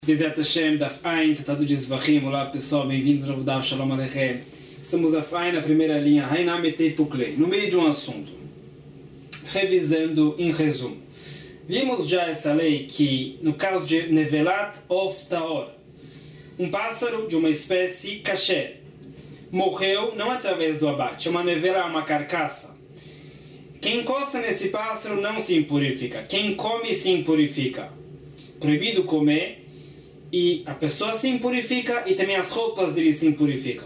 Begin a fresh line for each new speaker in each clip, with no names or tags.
Bezerra Hashem, Daf Ain, Tratado de Zvachim. Olá pessoal, bem-vindos ao Daf Shalom Aleichem. Estamos Daf Ain na primeira linha, Hainam Etei Puklei, no meio de um assunto. Revisando em resumo. Vimos já essa lei que, no caso de Nevelat of Taor, um pássaro de uma espécie kasher, morreu não através do abate, é uma nevela, uma carcaça. Quem encosta nesse pássaro não se impurifica, quem come se impurifica. Proibido comer, e a pessoa se impurifica e também as roupas dele se impurificam.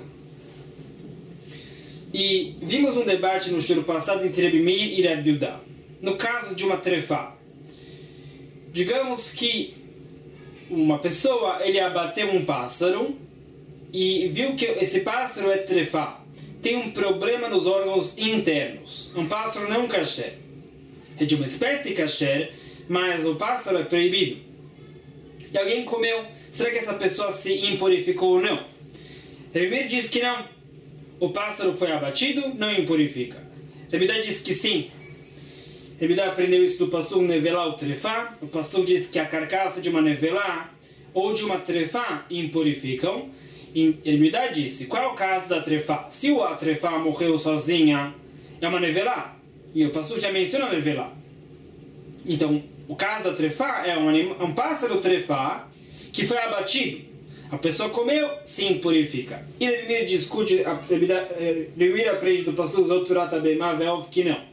E vimos um debate no show passado entre Rabi Meir e Rabi Yehuda. No caso de uma trefá, digamos que uma pessoa ele abateu um pássaro e viu que esse pássaro é trefá, tem um problema nos órgãos internos, um pássaro não kasher, é de uma espécie kasher, mas o pássaro é proibido. E alguém comeu, será que essa pessoa se impurificou ou não? Rabi Meir diz que não. O pássaro foi abatido, não impurifica. Rabi Yehuda diz que sim. Rabi Yehuda aprendeu isso do pasuk nevelá ou trefá. O pasuk diz que a carcaça de uma nevelá ou de uma trefá impurificam. E Rabi Yehuda disse, qual é o caso da trefá? Se a trefá morreu sozinha, é uma nevelá. E o pasuk já menciona a nevelá. Então, o caso da trefá é um pássaro trefá que foi abatido. A pessoa comeu, se impurifica. E Rabi Meir discute, Rabi Meir aprende do pasuk Zoturata Beimá Ve'ov que não.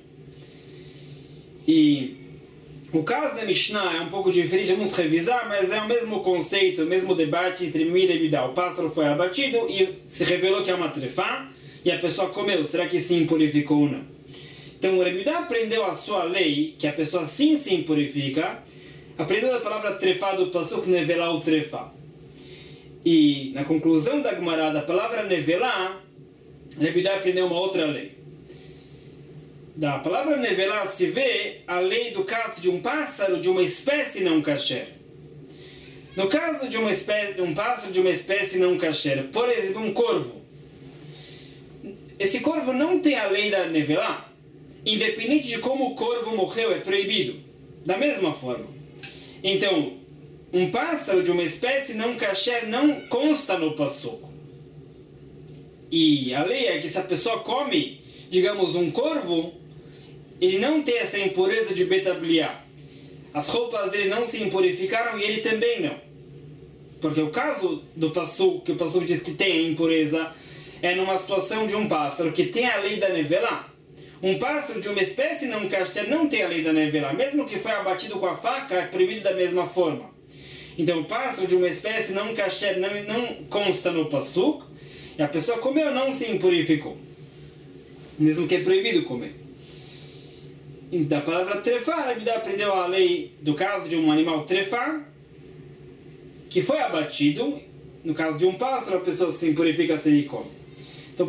E o caso da Mishnah é um pouco diferente, vamos revisar, mas é o mesmo conceito, o mesmo debate entre Meir e Rabi Yehuda. O pássaro foi abatido e se revelou que é uma trefá, e a pessoa comeu, será que se impurificou ou não? Então, o Rabi Yehuda aprendeu a sua lei, que a pessoa sim se impurifica, aprendeu a palavra trefá do pasuk nevelá ou trefá. E, na conclusão da Gemara, da palavra nevelá, Rabi Yehuda aprendeu uma outra lei. Da palavra nevelá se vê a lei do caso de um pássaro de uma espécie não kasher. No caso de um pássaro de uma espécie não kasher, por exemplo, um corvo. Esse corvo não tem a lei da nevelá. Independente de como o corvo morreu, é proibido. Da mesma forma. Então, um pássaro de uma espécie não kasher não consta no pasuk. E a lei é que se a pessoa come, digamos, um corvo, ele não tem essa impureza de betabliá. As roupas dele não se impurificaram e ele também não. Porque o caso do pasuk, que o pasuk diz que tem a impureza, é numa situação de um pássaro que tem a lei da nevelá. Um pássaro de uma espécie não kasher não tem a lei da nevelá. Mesmo que foi abatido com a faca, é proibido da mesma forma. Então, o pássaro de uma espécie não kasher não consta no pasuk, e a pessoa comeu não se impurificou. Mesmo que é proibido comer. Então, a palavra trefá, a Bíblia aprendeu a lei do caso de um animal trefá, que foi abatido. No caso de um pássaro, a pessoa se impurifica se ele come. Então,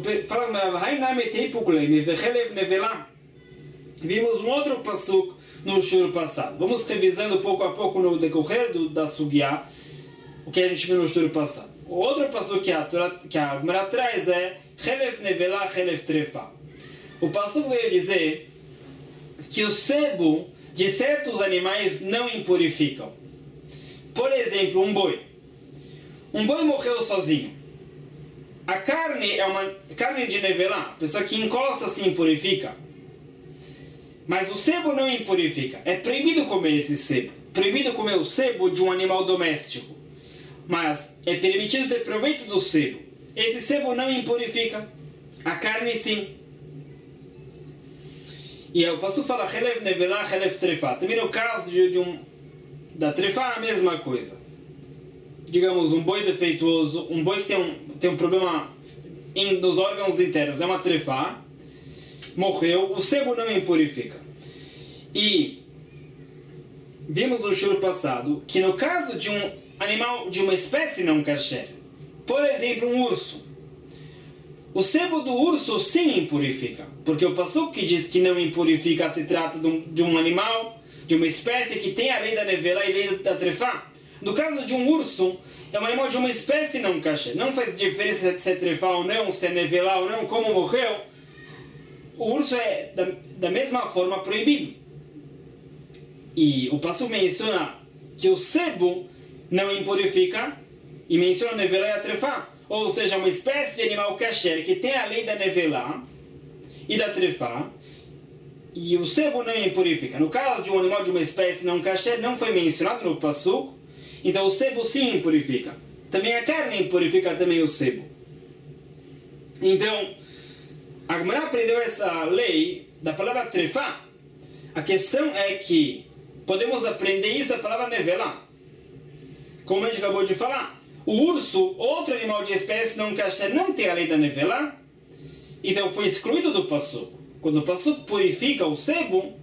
vimos um outro pasuk no shur passado. Vamos revisando pouco a pouco no decorrer da sugya o que a gente viu no shur passado. O outro pasuk que a Gemara traz é Chelef nevelá, chelef trefá. O pasuk veio dizer que o sebo de certos animais não impurificam. Por exemplo, um boi. Um boi morreu sozinho. A carne é uma carne de nevelá, a pessoa que encosta se impurifica. Mas o sebo não impurifica. É proibido comer esse sebo. Proibido comer o sebo de um animal doméstico. Mas é permitido ter proveito do sebo. Esse sebo não impurifica. A carne sim. E o pasuk fala Chelef nevelá, chelef trefá. Também no caso da trefá a mesma coisa. Digamos, um boi defeituoso, um boi que tem um problema nos órgãos internos, é uma trefá, morreu, o sebo não impurifica. E vimos no shur passado que no caso de um animal de uma espécie não kasher, por exemplo, um urso, o sebo do urso sim impurifica, porque o pasuk que diz que não impurifica se trata de um animal, de uma espécie que tem a lei da nevelá e a lei da trefá. No caso de um urso, é um animal de uma espécie não kasher. Não faz diferença se é trefá ou não, se é nevelá ou não, como morreu. O urso é, da mesma forma, proibido. E o pasuk menciona que o sebo não impurifica, e menciona nevelá e a trefá. Ou seja, uma espécie de animal kasher que tem a lei da nevelá e da trefá, e o sebo não impurifica. No caso de um animal de uma espécie não kasher, não foi mencionado no pasuk, então o sebo sim impurifica. Também a carne impurifica também o sebo. Então, a Gemara aprendeu essa lei da palavra trefá. A questão é que podemos aprender isso da palavra nevelá. Como a gente acabou de falar, o urso, outro animal de espécie não kasher, não tem a lei da nevelá, então foi excluído do pasuk. Quando o pasuk purifica o sebo,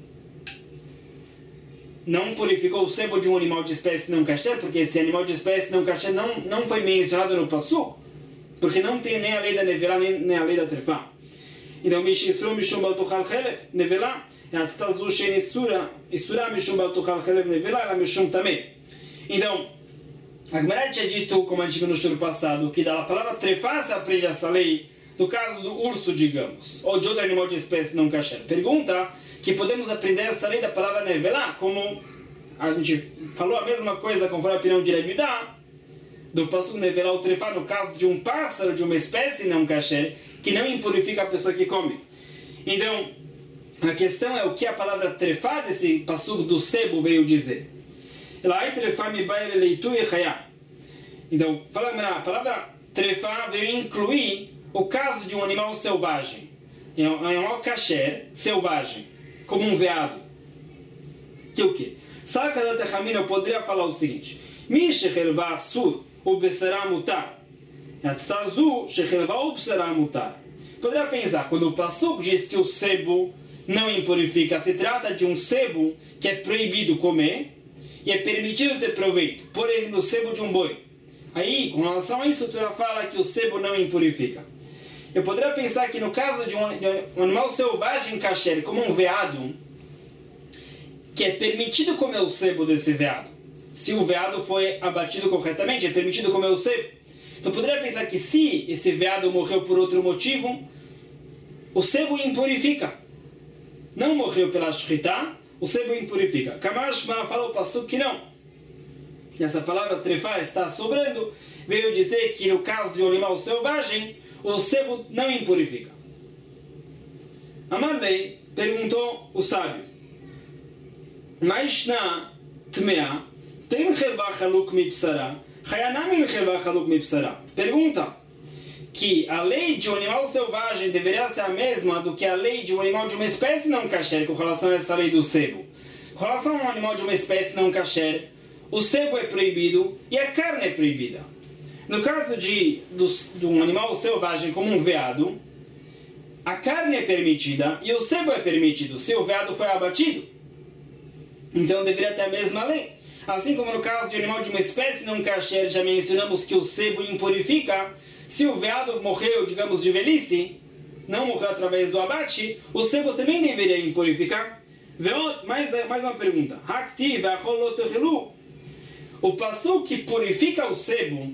não purificou o sebo de um animal de espécie não kasher, porque esse animal de espécie não kasher não foi mencionado no pasuk, porque não tem nem a lei da nevelá, nem a lei da trefá. Então, Mishistru Mishum Baltuchal Chelev, nevelá, Atstazu Shen Isura Mishum Baltuchal Chelev, nevelá, ela Mishum também. Então, a Gemara tinha dito, como a gente viu no show passado, que da palavra trefá se aprende essa lei no caso do urso, digamos, ou de outro animal de espécie não kasher. Pergunta que podemos aprender essa lei da palavra nevelá, como a gente falou a mesma coisa conforme a opinião de Rebbe Yehuda, do pasuk nevelá ou trefá, no caso de um pássaro de uma espécie não kasher, que não impurifica a pessoa que come. Então, a questão é o que a palavra trefá desse pasuk do sebo veio dizer. Então, a palavra trefá veio incluir o caso de um animal selvagem, um animal kasher, selvagem, como um veado. Que o quê? Sakadat Hamina, eu poderia falar o seguinte: Mi shechelva asur ubesará mutar, Yatstazu shechelva ubesará mutar. Poderia pensar, quando o pasuk diz que o sebo não impurifica, se trata de um sebo que é proibido comer e é permitido ter proveito. Por exemplo, o sebo de um boi. Aí, com relação a isso, tu já fala que o sebo não impurifica. Eu poderia pensar que no caso de um animal selvagem kasher, como um veado, que é permitido comer o sebo desse veado. Se o veado foi abatido corretamente, é permitido comer o sebo. Então, eu poderia pensar que se esse veado morreu por outro motivo, o sebo impurifica. Não morreu pela shritá, o sebo impurifica. Kamashma fala o pasuk que não. E essa palavra trefá está sobrando, veio dizer que no caso de um animal selvagem, o sebo não impurifica. Amadei perguntou o sábio: Maishna tmea tem cheva chaluk mipsara, chayanami cheva chaluk mipsara. Pergunta que a lei de um animal selvagem deveria ser a mesma do que a lei de um animal de uma espécie não kasher, com relação a essa lei do sebo. Com relação a um animal de uma espécie não kasher, o sebo é proibido e a carne é proibida. No caso de um animal selvagem como um veado, a carne é permitida e o sebo é permitido se o veado foi abatido. Então deveria ter a mesma lei. Assim como no caso de um animal de uma espécie não kasher, já mencionamos que o sebo impurifica. Se o veado morreu, digamos, de velhice, não morreu através do abate, o sebo também deveria impurificar. Mais uma pergunta. O pasuk que purifica o sebo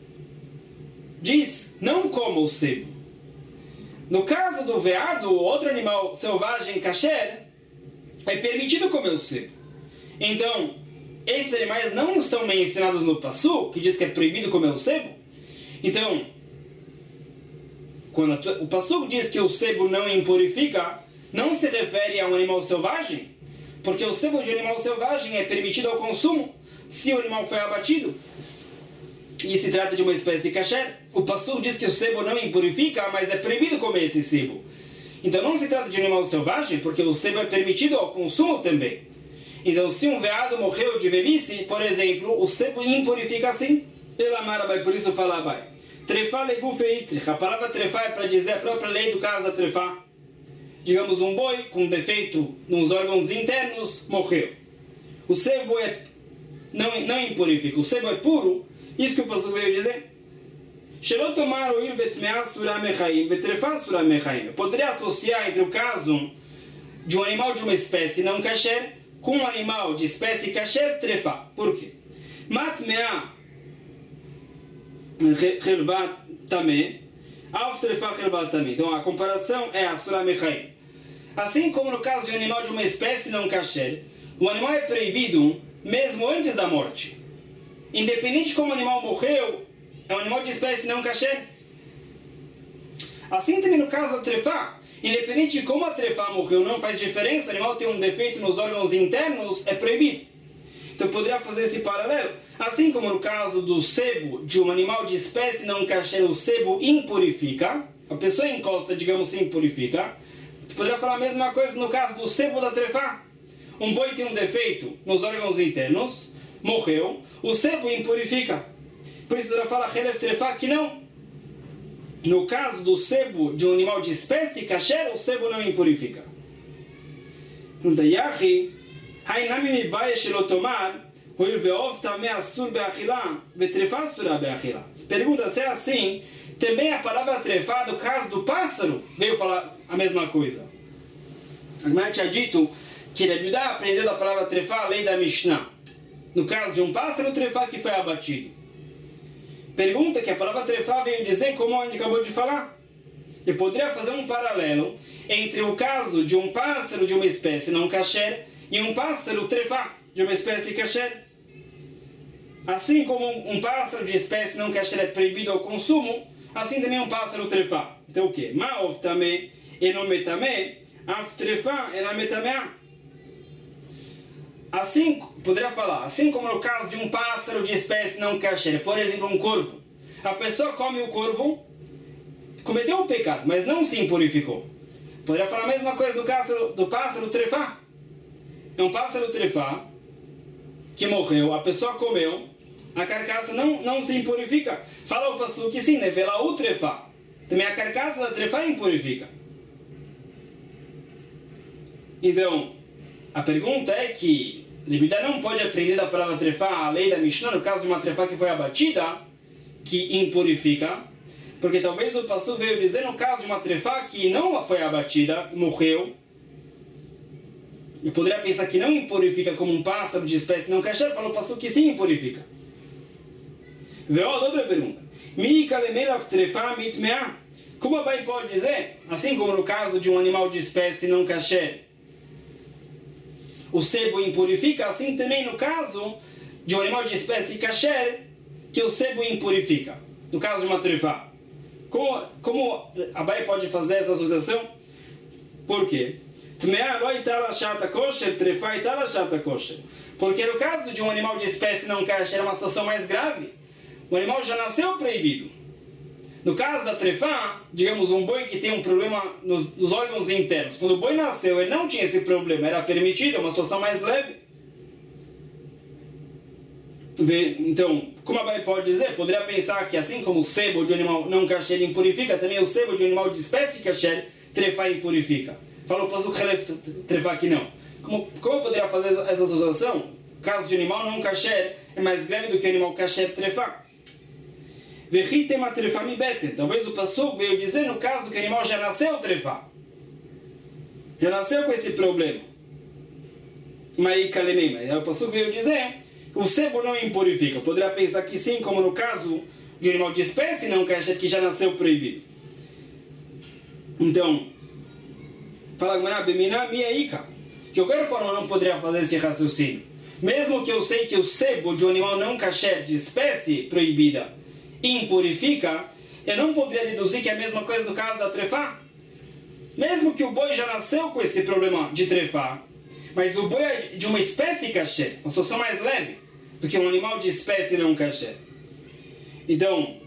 diz, não coma o sebo. No caso do veado, outro animal selvagem kasher, é permitido comer o sebo. Então, esses animais não estão mencionados no pasuk, que diz que é proibido comer o sebo. Então, quando o pasuk diz que o sebo não impurifica, não se refere a um animal selvagem, porque o sebo de um animal selvagem é permitido ao consumo se o animal foi abatido. E se trata de uma espécie de kasher. O pasuk diz que o sebo não impurifica, mas é proibido comer esse sebo. Então não se trata de um animal selvagem, porque o sebo é permitido ao consumo também. Então se um veado morreu de velhice, por exemplo, o sebo impurifica sim. Por isso fala Abai. Trefá leguf eitzrich. A palavra trefá é para dizer a própria lei do caso da trefá. Digamos, um boi com defeito nos órgãos internos morreu. O sebo não impurifica. O sebo é puro. Isso que o pastor veio dizer. Eu poderia associar entre o caso de um animal de uma espécie não kasher com um animal de espécie kasher trefá. Por quê? Matmea chelvat tameh, av trefá chelvat tameh. Então a comparação é a surah mechaim. Assim como no caso de um animal de uma espécie não kasher, o animal é proibido mesmo antes da morte. independente de como o animal morreu, é um animal de espécie não kasher. Assim também no caso da trefá, independente de como a trefá morreu, não faz diferença, o animal tem um defeito nos órgãos internos, é proibido. Então poderia fazer esse paralelo. Assim como no caso do sebo de um animal de espécie não kasher, o sebo impurifica, a pessoa encosta, digamos, se impurifica. Poderia falar a mesma coisa no caso do sebo da trefá. Um boi tem um defeito nos órgãos internos, morreu, o sebo impurifica. Por isso poderia falar Helef trefá que não. No caso do sebo de um animal de espécie kasher, o sebo não impurifica. Pergunta Yahi, Hainami mibaye shelotomar, hoil ve'ov tameh asur be'achila, ve'trefá asura be'achila. Pergunta se é assim, também a palavra trefá, no caso do pássaro, veio falar a mesma coisa. A Gemara tinha dito que Rabi Yehuda aprendeu da palavra trefá a lei da Mishnah. No caso de um pássaro, trefá que foi abatido. Pergunta que a palavra trefá veio dizer como a gente acabou de falar. Eu poderia fazer um paralelo entre o caso de um pássaro de uma espécie não kasher e um pássaro trefá de uma espécie kasher. Assim como um pássaro de espécie não kasher é proibido ao consumo, assim também um pássaro trefá. Então o que? Ma'ov tameh enometame, af trefá enametamea. Assim, poderia falar, assim como no caso de um pássaro de espécie não kasher, por exemplo, um corvo. A pessoa come o corvo, cometeu o pecado, mas não se impurificou. Poderia falar a mesma coisa no caso do pássaro trefá. É um pássaro trefá que morreu, a pessoa comeu, a carcaça não se impurifica. Fala o pastor que sim, nevela o trefá. Também a carcaça da trefá impurifica. Então, a pergunta é que Rabi Yehuda não pode aprender da palavra trefá a lei da Mishnah no caso de uma trefá que foi abatida, que impurifica, porque talvez o pastor veio dizer no caso de uma trefá que não foi abatida, morreu, e poderia pensar que não impurifica como um pássaro de espécie não kasher, falou o pastor que sim impurifica. Veio outra pergunta. Como a Abai pode dizer, assim como no caso de um animal de espécie não kasher, o sebo impurifica, assim também no caso de um animal de espécie kasher, que o sebo impurifica. No caso de uma trefá. Como a Abai pode fazer essa associação? Por quê? Porque no caso de um animal de espécie não kasher é uma situação mais grave. O animal já nasceu proibido. No caso da trefá, digamos um boi que tem um problema nos órgãos internos. Quando o boi nasceu, ele não tinha esse problema, era permitido, é uma situação mais leve. Então, como a Abai pode dizer, poderia pensar que assim como o sebo de um animal não kasher impurifica, também o sebo de um animal de espécie kasher, trefá impurifica. Falou o pasuk Helef trefá que não. Como eu poderia fazer essa associação? O caso de um animal não kasher é mais grave do que o animal kasher trefá. Talvez o pasuk veio dizer no caso que o animal já nasceu trefá. Já nasceu com esse problema. Mas o pasuk veio dizer que o sebo não impurifica. Poderia pensar que sim, como no caso de um animal de espécie não kasher que já nasceu proibido. Então, fala de qualquer forma eu não poderia fazer esse raciocínio. Mesmo que eu sei que o sebo de um animal não kasher de espécie proibida impurifica, eu não poderia deduzir que é a mesma coisa no caso da trefá. Mesmo que o boi já nasceu com esse problema de trefá, mas o boi é de uma espécie kasher, uma situação mais leve do que um animal de espécie não kasher. Então,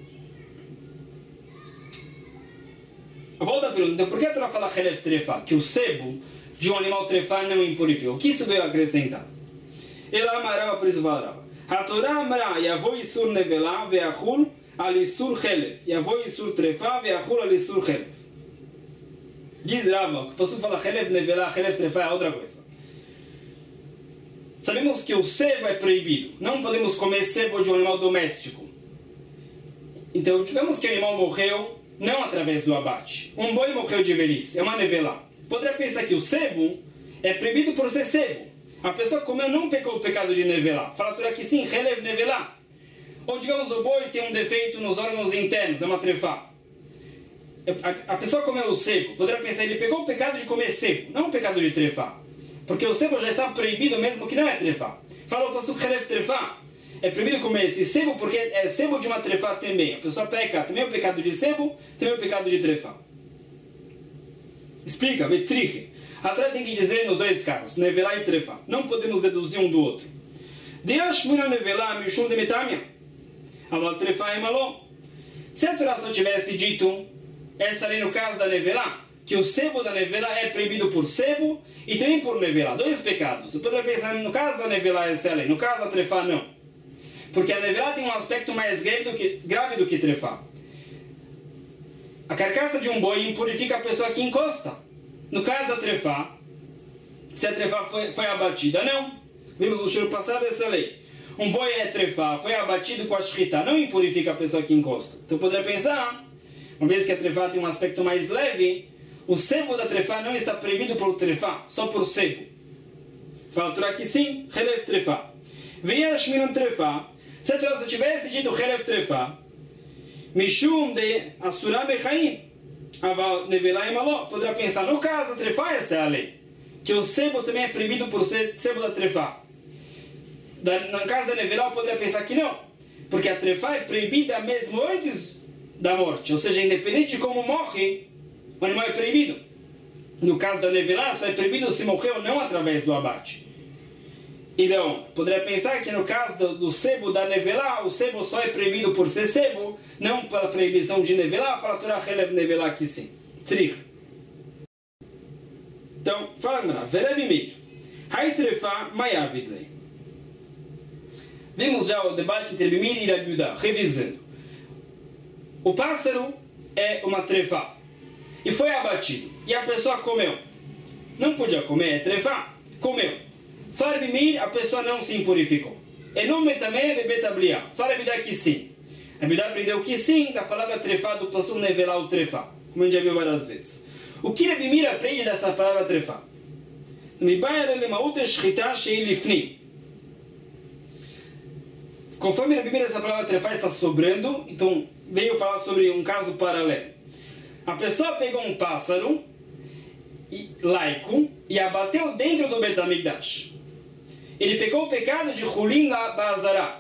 eu volto à pergunta, então por que a Torá fala Helef trefá? Que o sebo de um animal trefá não impurifica. O que isso veio acrescentar? Ela amarava, por isso falava. A Torá amara, Yavô Isur Nevelá, Veachul, Alisur Helef. Yavô Isur Trefá, Veachul, Alisur Helef. Diz Rava, que o pastor fala Helef Nevelá, Helef Trefá é outra coisa. Sabemos que o sebo é proibido. Não podemos comer sebo de um animal doméstico. Então, digamos que o animal morreu, não através do abate. Um boi morreu de velhice, é uma nevelá. Poderia pensar que o sebo é proibido por ser sebo. A pessoa comeu não pecou o pecado de nevelá. Fala por aqui sim, Helef nevelá. Ou digamos o boi tem um defeito nos órgãos internos, é uma trefá. A pessoa comeu o sebo. Poderia pensar, ele pecou o pecado de comer sebo, não o pecado de trefá. Porque o sebo já está proibido mesmo que não é trefá. Fala o pasuk Helef trefá. é proibido comer esse sebo porque é sebo de uma trefá também. A pessoa peca também o pecado de sebo, também o pecado de trefá. Explica, vetriche. A Torá tem que dizer nos dois casos, nevelá e trefá. Não podemos deduzir um do outro. Deashmina nevelá mishum de metamia. Aval trefá e maló. Se a Torá só tivesse dito, essa ali no caso da nevelá, que o sebo da nevelá é proibido por sebo e também por nevelá. Dois pecados. Você poderia pensar, no caso da nevelá, essa lei. No caso da trefá, não. Porque a nevelá tem um aspecto mais grave do que trefá. A carcaça de um boi impurifica a pessoa que encosta. No caso da trefá, se a trefá foi abatida, não. Vimos no show passado essa lei. Um boi é trefá, foi abatido com a shrita, não impurifica a pessoa que encosta. Então poderia pensar, uma vez que a trefá tem um aspecto mais leve, o sebo da trefá não está proibido por trefá, só por sebo. Fala a Torá que sim, Helev trefá. Veia Shminon trefá. Se a Torá só tivesse dito Helev trefá, Mishum de Asura Mechaim, Aval Nevelá e Maló, poderia pensar, no caso da trefá, essa é a lei, que o sebo também é proibido por ser sebo da trefá. No caso da nevelá, poderia pensar que não, porque a trefá é proibida mesmo antes da morte, ou seja, independente de como morre, o animal é proibido. No caso da nevelá, só é proibido se morreu não através do abate. Então, poderia pensar que no caso do sebo da nevelá, o sebo só é proibido por ser sebo, não pela proibição de nevelá. Fala a Torá Helev nevelá aqui sim. Trich. Então, fala agora. Verebi meir. Hai trefá mayavidlei. Vimos já o debate entre Rebbi Meir e Rabbi Yehuda, revisando. O pássaro é uma trefá e foi abatido, e a pessoa comeu. Não podia comer, é trefá. Comeu. Fala Rebbi Meir, a pessoa não se impurificou. Enome também bebetabliá. Fala Rebbi Yehuda que sim. Rebbi Yehuda aprendeu que sim da palavra trefá do pasuk nevelá o trefá, como a gente já viu várias vezes. O que Rebbi Meir aprende dessa palavra trefá? Conforme Rebbi Meir, essa palavra trefá está sobrando, então veio falar sobre um caso paralelo. A pessoa pegou um pássaro laico e abateu dentro do Bet HaMikdash. Ele pegou o pecado de Hulin Ba'azará.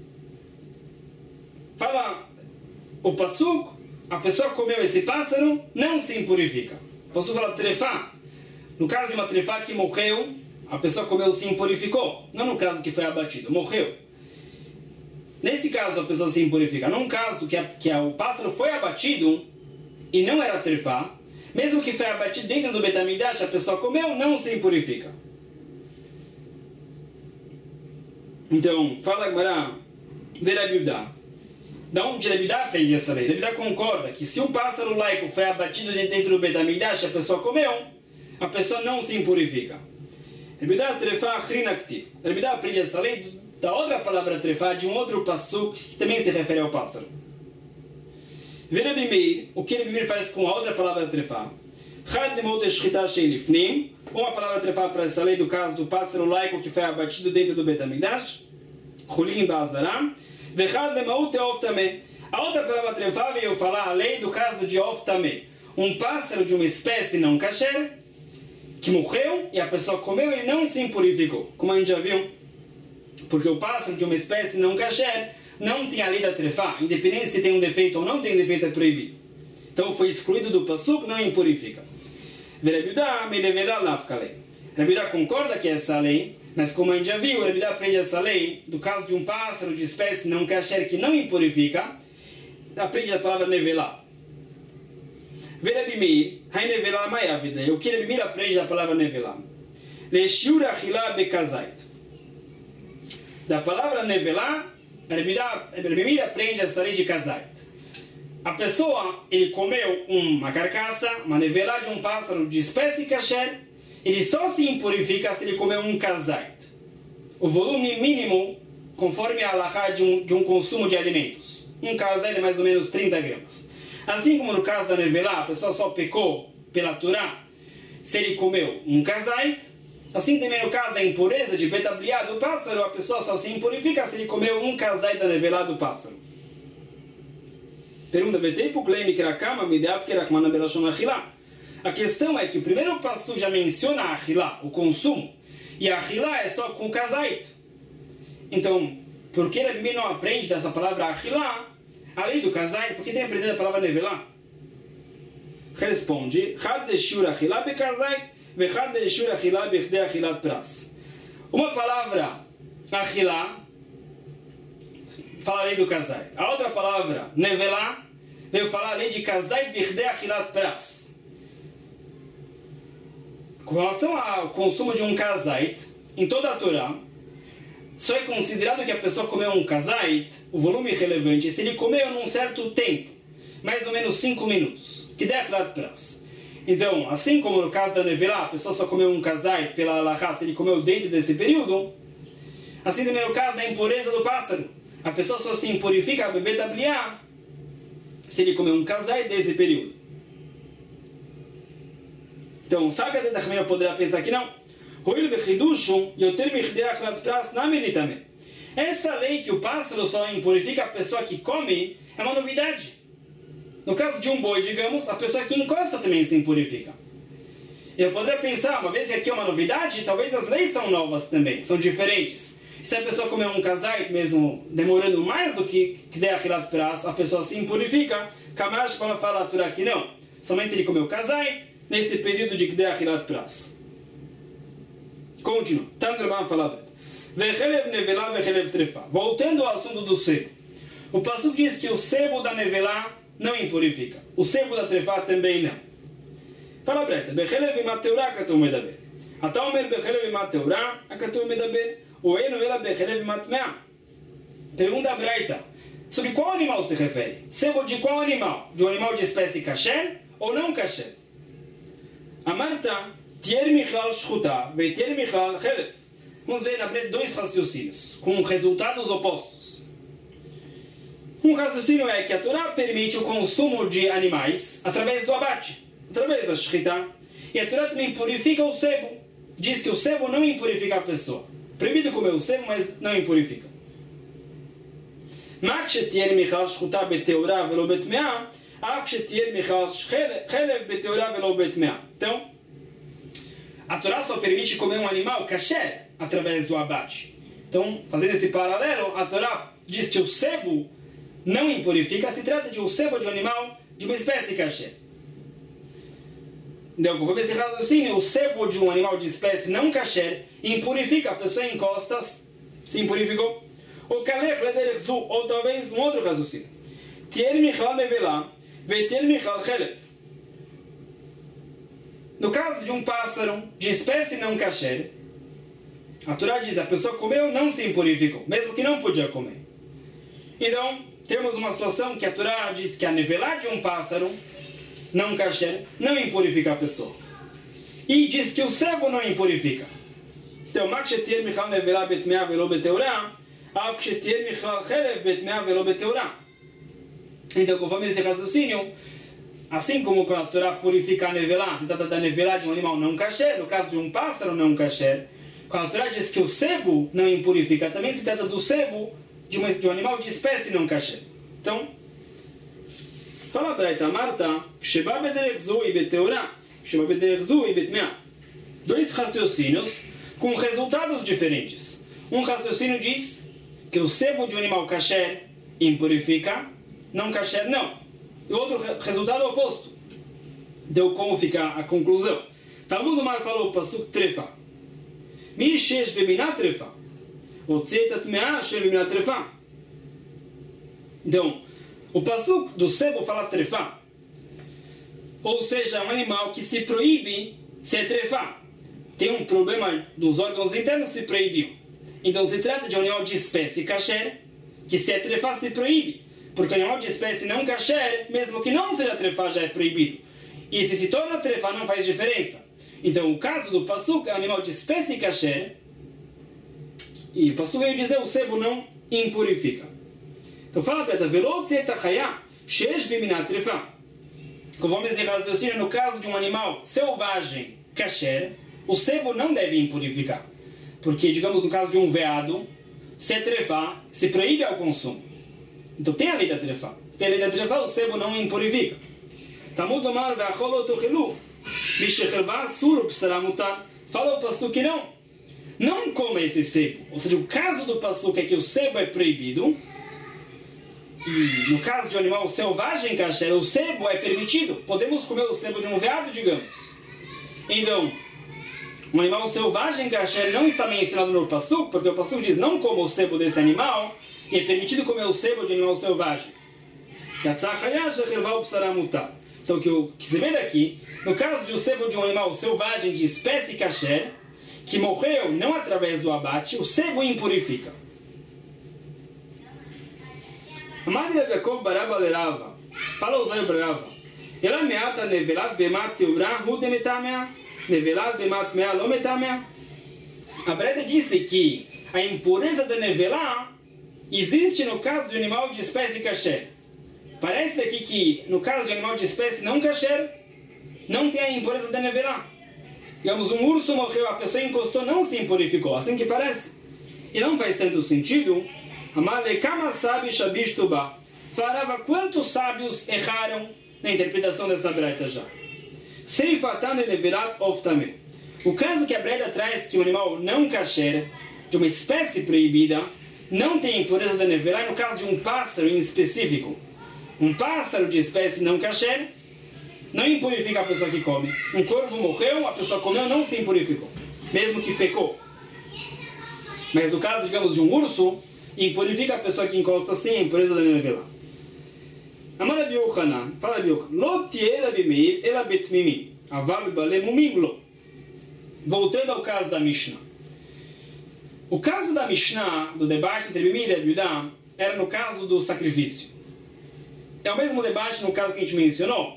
Fala o pasuk, a pessoa comeu esse pássaro, não se impurifica. O pasuk fala trefá. No caso de uma trefá que morreu, a pessoa comeu se impurificou. Não no caso que foi abatido, morreu. Nesse caso a pessoa se impurifica. Num caso que o pássaro foi abatido e não era trefá, mesmo que foi abatido dentro do Bet HaMikdash, a pessoa comeu, não se impurifica. Então, fala agora de Rabbi Yehuda. Da onde Rabbi Yehuda aprende essa lei? Rabbi Yehuda concorda que se um pássaro laico foi abatido dentro do Bet HaMikdash, a pessoa comeu, a pessoa não se impurifica. Rabbi Yehuda trefá achrin aktiv. Rabbi Yehuda aprende essa lei da outra palavra trefá, de um outro pasuk que também se refere ao pássaro. Vê Rebbi Meir, o que Rebbi Meir faz com a outra palavra trefá? Uma palavra trefá para essa lei do caso do pássaro laico que foi abatido dentro do Bet HaMikdash, Hulin Ba'azará. A outra palavra trefá veio falar a lei do caso de Of Tameh, um pássaro de uma espécie não kasher, que morreu e a pessoa comeu e não se impurificou, como a gente já viu, porque o pássaro de uma espécie não kasher não tem a lei da trefá, independente se tem um defeito ou não tem defeito, é proibido. Então foi excluído do pasuk, não impurifica. Rabbi Yehuda concorda que é essa lei, mas como a gente já viu, Rabbi Yehuda aprende essa lei do caso de um pássaro de espécie não kasher que não impurifica, aprende a palavra nevelá. Rabbi Meir, hai nevelá mayavidlei. O que Rabbi Meir aprende da palavra nevelá? Leshiur achilá bekazait. Da palavra nevelá, Rabbi Meir aprende essa lei de kazait. A pessoa, ele comeu uma carcaça, uma nevelá de um pássaro de espécie kasher, ele só se impurifica se ele comer um kazait. O volume mínimo, conforme a halachá de um consumo de alimentos. Um kazait é mais ou menos 30 gramas. Assim como no caso da nevelá, a pessoa só pecou pela Torá se ele comeu um kazait. Assim também no caso da impureza de betabliá do pássaro, a pessoa só se impurifica se ele comeu um kazait da nevelá do pássaro. Pergunta: a questão é que o primeiro passo já menciona a achilá, o consumo, e a achilá é só com kazait. Então, por que Rabi Meir não aprende dessa palavra achilá, além do kazait, porque tem aprendido a palavra nevelá? Responde, Chad de shur achilá be kazait, ve chad de shur achilá bechdei achilat pras. Uma palavra achilá fala além do kazait. A outra palavra nevelá veio falar além de kazait bechdei achilat pras. Com relação ao consumo de um kazait, em toda a Torá, só é considerado que a pessoa comeu um kazait, o volume relevante, se ele comeu num certo tempo, mais ou menos 5 minutos, que der achilat pras. Então, assim como no caso da nevelá, a pessoa só comeu um kazait pela alahá, se ele comeu dentro desse período, assim também no caso da impureza do pássaro, a pessoa só se impurifica a beber tabliá se ele comer um kazait desse período. Então, sabe que a Tachmina poderá pensar que não? Essa lei que o pássaro só impurifica a pessoa que come é uma novidade. No caso de um boi, digamos, a pessoa que encosta também se impurifica. Eu poderia pensar, uma vez que aqui é uma novidade, talvez as leis são novas também, são diferentes. Se a pessoa comer um kazait, mesmo demorando mais do que der achilat pras, a pessoa se impurifica. Kamash, quando fala a Torá que não, somente ele comeu kazait nesse período de que der achilat pras. Continua. Tandraman fala vechelev nevelá vechelev trefá. Voltando ao assunto do sebo. O passuco diz que o sebo da nevelá não impurifica. O sebo da trefá também não. Fala breta. Bechelev imateurá katou medaber. Ataomer bechelev imateurá katou medaber. O eno ela bechelev imatmeá. Pergunta a Breita. Sobre qual animal se refere? Sebo de qual animal? De um animal de espécie kasher ou não kasher? A Marta, tier michal shchuta, vetier michal chelev. Vamos ver na Breita dois raciocínios, com resultados opostos. Um raciocínio é que a Torá permite o consumo de animais através do abate, através da shchita. E a Torá também purifica o sebo. Diz que o sebo não impurifica a pessoa. Proibido comer o sebo, mas não impurifica. Mas כשתהיה מיכל שחוטה בתאורה ולא בטמאה, אף כשתהיה מיכל חלב בתאורה ולא בטמאה. Então, a Torá só permite comer um animal kasher através do abate. Então, fazendo esse paralelo, a Torá diz que o sebo não impurifica, se trata de um sebo de um animal de uma espécie kasher. Então, conforme esse raciocínio, o sebo de um animal de espécie não kasher impurifica, a pessoa encosta, se impurificou. O kalech lederech zu, ou talvez um outro raciocínio. Tier michal nevelá, vetier michal chelev. No caso de um pássaro de espécie não kasher, a Torá diz, a pessoa comeu, não se impurificou, mesmo que não podia comer. Então, temos uma situação que a Torá diz que a nevelá de um pássaro não kasher não impurifica a pessoa. E diz que o sebo não impurifica. Então, mak shetier michal nevelá betmeá velo beteorá, af shetier michal chelev betmeá velo beteorá. Então, conforme esse raciocínio, assim como quando a Torá purifica a nevelá, se trata da nevelá de um animal não kasher, no caso de um pássaro não kasher, quando a Torá diz que o sebo não impurifica, também se trata do sebo de um animal de espécie não kasher. Então, fala a Breita, Marta, Sheba bederech zu e beteorá, Sheba bederech zu e betmeá. Dois raciocínios com resultados diferentes. Um raciocínio diz que o sebo de um animal kasher impurifica, não kasher não. E o outro resultado é o oposto. Deu como fica a conclusão. Talmud Umar falou, pasuk trefa. Mi shesh bemina trefa. Otzetat mea shesh bemina trefa. Então, o pasuk do sebo fala trefa. Ou seja, um animal que se proíbe se trefar. Tem um problema nos órgãos internos, se proibiu. Então, se trata de um animal de espécie kasher, que se trefar se proíbe. Porque o animal de espécie não kasher, mesmo que não seja trefar, já é proibido. E se torna trefar, não faz diferença. Então, o caso do pasuk é um animal de espécie kasher, e o pasuk veio dizer o sebo não impurifica. Então, fala, Beta, velot zetachaya, shesh bimina trefar. Conforme esse raciocínio, no caso de um animal selvagem kasher, o sebo não deve impurificar. Porque, digamos, no caso de um veado, se trefar, se proíbe ao consumo. Então tem a lei da trefá. Tem a lei da trefá, o sebo não impurifica. Talmud Omar ve'achol otochelu. Mishechelva asur psara mutar. Fala o pasuk que não. não coma esse sebo. Ou seja, o caso do passuca é que o sebo é proibido. E no caso de um animal selvagem kasher, o sebo é permitido. Podemos comer o sebo de um veado, digamos. Então, um animal selvagem kasher não está mencionado no passuca, porque o passuca diz não coma o sebo desse animal, e é permitido comer o sebo de um animal selvagem. Então, o que se vê daqui, no caso de o sebo de um animal selvagem de espécie kasher, que morreu não através do abate, o sebo impurifica. Amar Rav Yaakov bar Abba le Rava. Fala o Zayir bar Rava. Ela meata nevelat bemat teura hu de metamea, nevelat bemat mea lo metamea. A Breda disse que a impureza da nevelá existe no caso de um animal de espécie kasher. Parece daqui que no caso de animal de espécie não kasher, não tem a impureza da nevelá. Digamos, um urso morreu, a pessoa encostou, não se impurificou, assim que parece. E não faz tanto sentido. Amalekama sabi shabish tuba. Falava quantos sábios erraram na interpretação dessa breta já. Seifatan nevelat oftame. O caso que a breta traz que o animal não kasher, de uma espécie proibida, não tem impureza da nevelá, é no caso de um pássaro em específico. Um pássaro de espécie não kasher não impurifica a pessoa que come. Um corvo morreu, a pessoa comeu, não se impurificou, mesmo que pecou. Mas no caso, digamos, de um urso, impurifica a pessoa que encosta sim a impureza da nevelá. Amar Rabi Yochanan, fala Rabi Yochanan, Lo tie Rabi Meir ela betmimi, aval bale mumim lo. Voltando ao caso da Mishnah. O caso da Mishnah, do debate entre Rabi Meir e Rabi Yudá, era no caso do sacrifício. É o mesmo debate no caso que a gente mencionou,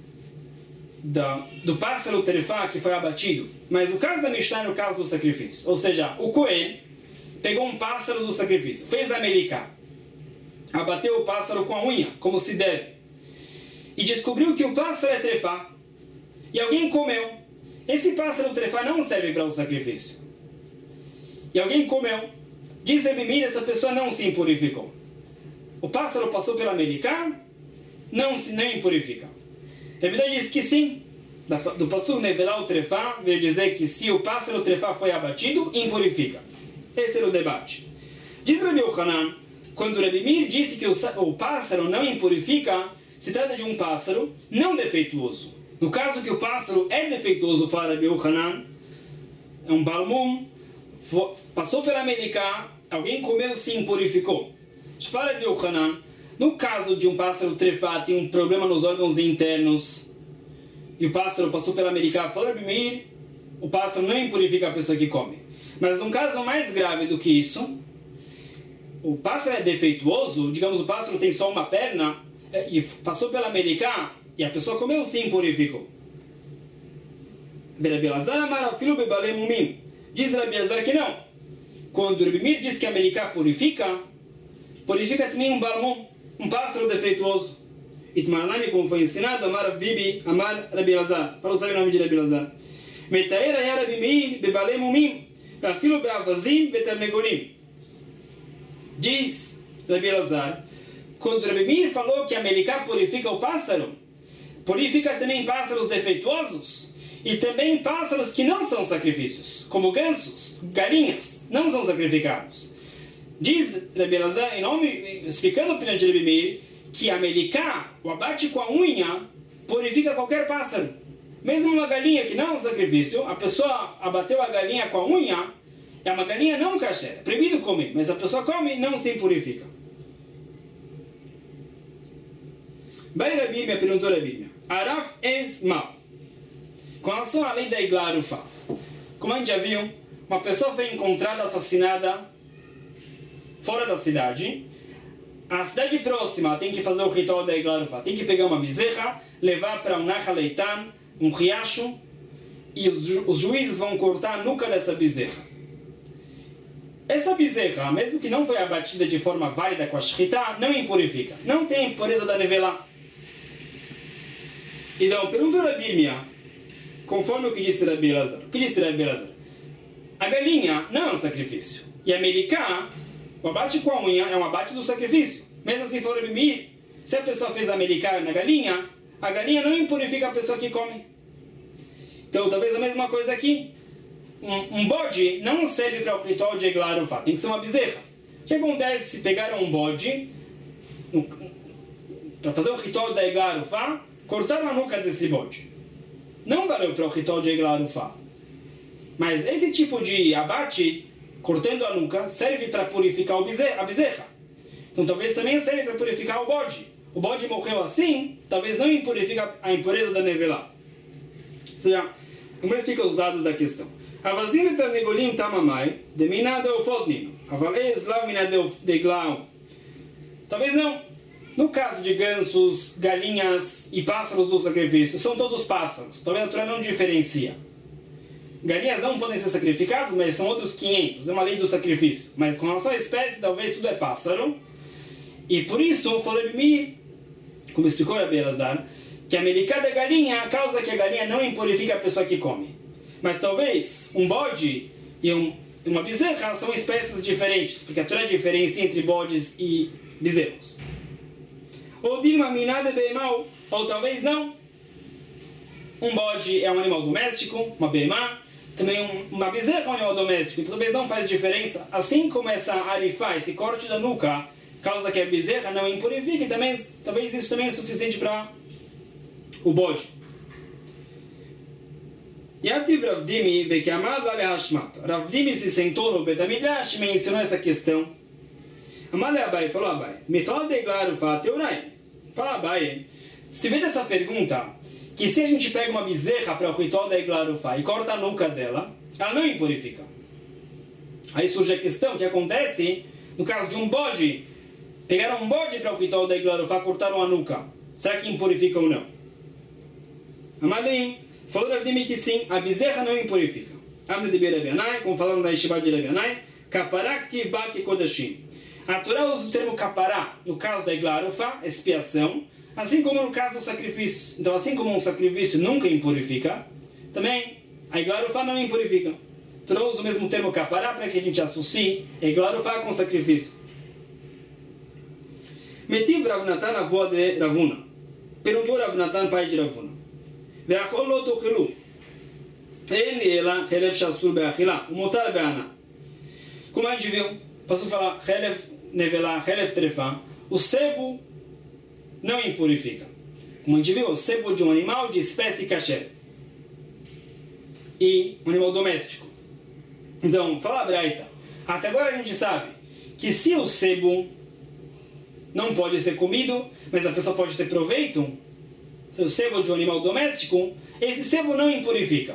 do pássaro terefá que foi abatido. Mas o caso da Mishnah é no caso do sacrifício. Ou seja, o Cohen pegou um pássaro do sacrifício, fez a melicá, abateu o pássaro com a unha, como se deve, e descobriu que o pássaro é trefá, e alguém comeu. Esse pássaro trefá não serve para o sacrifício. E alguém comeu. Diz Rabi Meir, essa pessoa não se impurificou. O pássaro passou pela melicá, não impurifica. Rabi Meir diz que sim. Do passuco nevelá o trefá, veio dizer que se o pássaro trefá foi abatido, impurifica. Esse era o debate. Diz Rabi Yochanan, quando Rabi Meir disse que o pássaro não impurifica, se trata de um pássaro não defeituoso. No caso que o pássaro é defeituoso, fala Rabi Yochanan, é um balmum, passou pela melicá, alguém comeu e se impurificou. Fala Rabi Yochanan, no caso de um pássaro trefá, tem um problema nos órgãos internos, e o pássaro passou pela melicá, fala Rabi Meir, o pássaro não impurifica a pessoa que come. Mas num caso mais grave do que isso, o pássaro é defeituoso, digamos, o pássaro tem só uma perna, e passou pela melicá, e a pessoa comeu, sim, purificou. Diz Rabi Elazar que não. Quando Rabi Meir diz que a melicá purifica também um balmum, um pássaro defeituoso. Itmaranami, como foi ensinado, Amar Bibi, Amar Rabi Elazar. Para usar o nome de Rabi Elazar. Metaera ya Rabi Meir, bebalem mumim. Afilo beavazim veternegolim. Diz Rabi Elazar, quando Rabi Meir falou que a melicá purifica o pássaro, purifica também pássaros defeituosos e também pássaros que não são sacrifícios, como gansos, galinhas, não são sacrificados. Diz Rabi Elazar, explicando a opinião de Rabi Meir, que a melicá, o abate com a unha, purifica qualquer pássaro. Mesmo uma galinha que não é um sacrifício, a pessoa abateu a galinha com a unha, é uma galinha não kasher, é proibido comer, mas a pessoa come e não se purifica. Bai Rabi me perguntou Rabi, Araf es mal. Com relação à lei da Iglarufá, como a gente já viu, uma pessoa foi encontrada assassinada fora da cidade, a cidade próxima tem que fazer o ritual da Iglarufá, tem que pegar uma bezerra, levar para um Nachaleitan, um riacho, e os juízes vão cortar a nuca dessa bezerra. Essa bezerra, mesmo que não foi abatida de forma válida com a shritá, não impurifica. Não tem impureza da nevelá. Então, perguntou a Bíblia, conforme o que disse Rabi Elazar. O que disse Rabi Elazar? A galinha não é um sacrifício. E a melicá, o abate com a unha, é um abate do sacrifício. Mesmo assim for Rabi Meir, se a pessoa fez a melicá na galinha, a galinha não impurifica a pessoa que come. Então, talvez a mesma coisa aqui. um bode não serve para o ritual de Eglah Arufá, tem que ser uma bezerra. O que acontece se pegaram um bode para fazer o ritual da Eglah Arufá, cortaram a nuca desse bode? Não valeu para o ritual de Eglah Arufá. Mas esse tipo de abate, cortando a nuca, serve para purificar a bezerra. Então talvez também serve para purificar o bode. O bode morreu assim, talvez não purifica a impureza da nevelá. Ou seja, vamos explicar os dados da questão. Avazim et negolim tamamai, demina deofodnino. Avalez lavmina deglau. Talvez não. No caso de gansos, galinhas e pássaros do sacrifício, são todos pássaros. Talvez a Torá não diferencia. Galinhas não podem ser sacrificadas, mas são outros 500. É uma lei do sacrifício. Mas com relação à espécie, talvez tudo é pássaro. E por isso, como explicou Rabi Elazar, que a melicá da galinha causa que a galinha não impurifica a pessoa que come. Mas talvez um bode e uma bezerra são espécies diferentes, porque a Torá diferencia entre bodes e bezerros. Ou dilma minada beimal, ou talvez não. Um bode é um animal doméstico, uma beimá. Também uma bezerra é um animal doméstico, então talvez não faz diferença. Assim como essa arifá, esse corte da nuca, causa que a bezerra não impurifique, talvez isso também é suficiente para o bode. Yativ Ravdimi vekiamad lale hashmat. Ravdimi se sentou no Betamidrash e mencionou essa questão. Amale Abai falou: Abai, Michal de Eglah Arufá teurai. Fala Abai, se vê dessa pergunta, que se a gente pega uma bezerra para o ritual da Eglah Arufá e corta a nuca dela, ela não impurifica. Aí surge a questão que acontece no caso de um bode. Pegaram um bode para o ritual da Eglah Arufá, cortaram a nuca. Será que impurifica ou não? Amalim falou Ravdimi que sim, a bezerra não impurifica. Amre de Berabianai, como falaram da Yeshiva de Rabianai, Kapará Ktiv Baki Kodashim. A Torá usa o termo Kapará no caso da Eglah Arufá, expiação, assim como no caso do sacrifício. Então, assim como um sacrifício nunca impurifica, também a Eglah Arufá não impurifica. Trouxe o mesmo termo Kapará para que a gente associe Eglah Arufá com sacrifício. Metiv Rav Natan avó de Ravuna. Perguntou Rav Natan, pai de Ravuna. Ve'achol lo tochilu. Ele ela chelev shasur be'achila, umotar be'ana. Como a gente viu, posso falar chelev nevelá, chelev trefá, o sebo não impurifica. Como a gente viu, o sebo de um animal de espécie kasher. E um animal doméstico. Então, fala a Braita. Até agora a gente sabe que se o sebo não pode ser comido, mas a pessoa pode ter proveito, se o sebo de um animal doméstico, esse sebo não impurifica.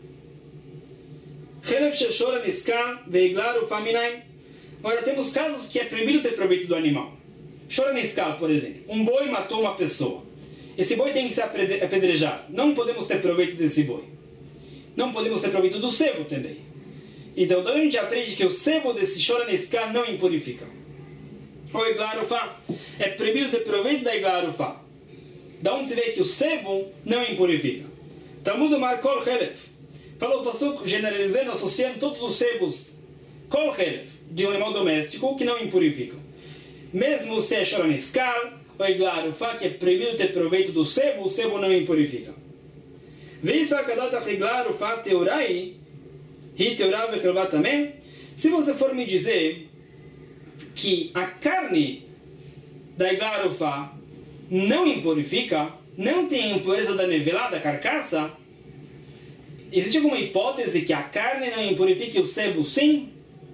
Agora temos casos que é proibido ter proveito do animal. Shora niskal, por exemplo. Um boi matou uma pessoa. Esse boi tem que ser apedrejado. Não podemos ter proveito desse boi. Não podemos ter proveito do sebo também. Então a gente aprende que o sebo desse Shora niskal não impurifica. O Eglah Arufá, é proibido ter proveito da Eglah Arufá. Da onde se vê que o sebo não impurifica. Talmud Mar Kol Chelev. Falou o Pasuk generalizando, associando todos os sebos Kol Chelev, de um animal doméstico, que não impurificam. Mesmo se é Shora niskal, o Eglah Arufá, que é proibido ter proveito do sebo, o sebo não impurifica. Veisa Kadat Eglah Arufá Teurai, Hi Teurá Vechelvá também. Se você for me dizer que a carne da Eglah Arufá não impurifica, não tem impureza da nevelá, da carcaça, existe alguma hipótese que a carne não impurifique o sebo sim?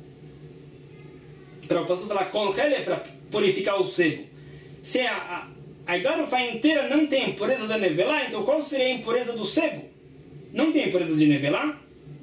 Então eu posso falar com ele para purificar o sebo. Se a Eglah Arufá inteira não tem impureza da nevelá, então qual seria a impureza do sebo? Não tem impureza de nevelá?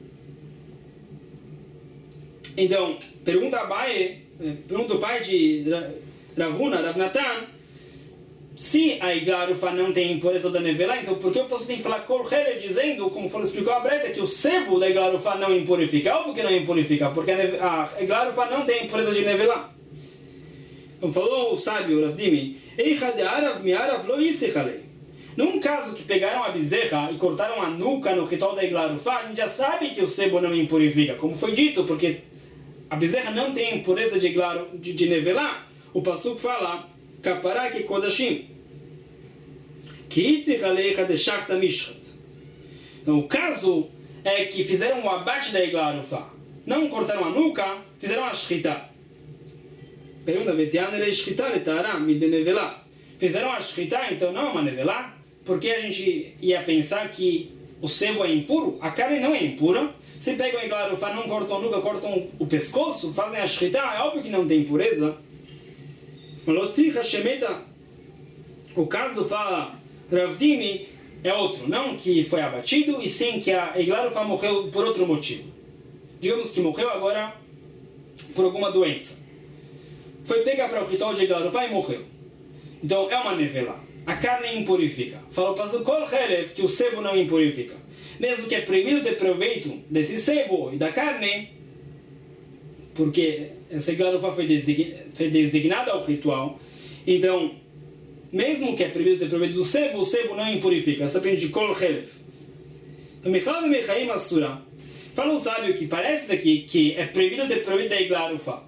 Então, pergunta o pai de Ravuna, Rav Natan, se a Eglah Arufá não tem impureza da nevelá, então por que eu posso ter que falar Kol Chelev dizendo, como explicou a Breta, que o sebo da Eglah Arufá não impurifica? Óbvio que não impurifica, porque a Eglah Arufá não tem impureza de nevelá. Então falou o sábio Ravdimi, Eicha de Arav mi Arav lo yisichalei. Num caso que pegaram a bezerra e cortaram a nuca no ritual da Eglah Arufá, a gente já sabe que o sebo não impurifica, como foi dito, porque a bezerra não tem impureza de nevelá. O Pasuk fala Kapará que Kodashim Ki itzich aleicha de shachta mishchat. Então o caso é que fizeram o abate da Igla Arufá. Não cortaram a nuca, fizeram a shchita. Pergunta, Vetiana, ele é shchita, letara, me de nevelá. Fizeram a shchita, então não é uma nevelá? Porque a gente ia pensar que o sebo é impuro? A carne não é impura. Se pegam a Igla Arufá, não cortam a nuca, cortam o pescoço, fazem a shchita, é óbvio que não tem impureza. O caso fala Rav Dimi é outro, não que foi abatido, e sim que a Igla Arufá morreu por outro motivo. Digamos que morreu agora por alguma doença. Foi pegar para o ritual de Igla Arufá e morreu. Então é uma nevelá. A carne impurifica. Falou para o Kol Helev que o sebo não impurifica. Mesmo que é proibido ter proveito desse sebo e da carne, porque essa Igla Arufá foi designada ao ritual, então, mesmo que é proibido ter proveito do sebo, o sebo não impurifica. Isso depende de Kol Helev. Então, Michal de Mechaim Asura. Fala o sábio que parece daqui que é proibido ter proveito da Igla Arufá.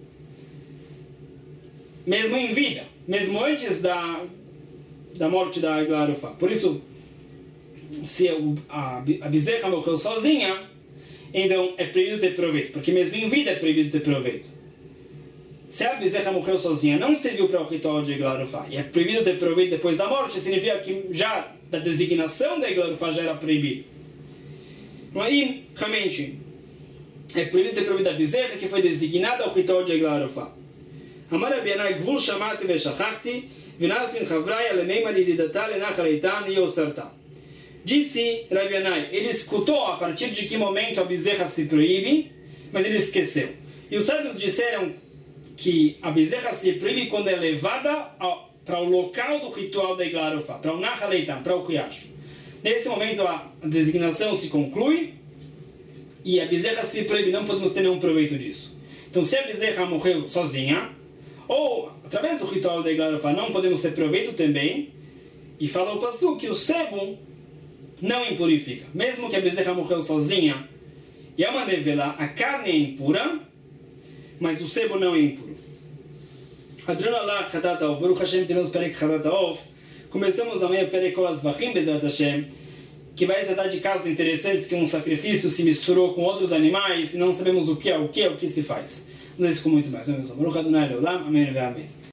Mesmo em vida. Mesmo antes da morte da Igla Arufá. Por isso, se a bezerra morreu sozinha, então é proibido ter proveito. Porque mesmo em vida é proibido ter proveito. Se a bezerra morreu sozinha, não serviu para o ritual de Igla Arufá, e é proibido ter proveito depois da morte, significa que já da designação da Igla Arufá já era proibido. Aí, realmente, é proibido ter proveito da bezerra que foi designada ao ritual de Igla Arufá. Amar Rabianai Gvul Shamati Veshachachti Vinasin Chavraya Leneima Lididata Lenachal Eitan Yosarta. Disse Rabianai, ele escutou a partir de que momento a bezerra se proíbe, mas ele esqueceu. E os sábios disseram que a bezerra se proíbe quando é levada para o local do ritual da Igla Arufá, para o Nachal Eitan, para o riacho. Nesse momento a designação se conclui e a bezerra se proíbe, não podemos ter nenhum proveito disso. Então se a bezerra morreu sozinha, ou através do ritual da Igla Arufá não podemos ter proveito também, e fala o Passuque que o sebo não impurifica. Mesmo que a bezerra morreu sozinha e é uma nevelá, a carne é impura, mas o sebo não é impuro. Adronallah Chatat Aov, Baruch Hashem, temos Perek Chatat Aov. Começamos amanhã Perek Kol Azvachim Bezrat Hashem, que vai tratar de casos interessantes que um sacrifício se misturou com outros animais e não sabemos o que se faz. Não sei com muito mais. Baruch Adonai Leolam, Amém e Amém.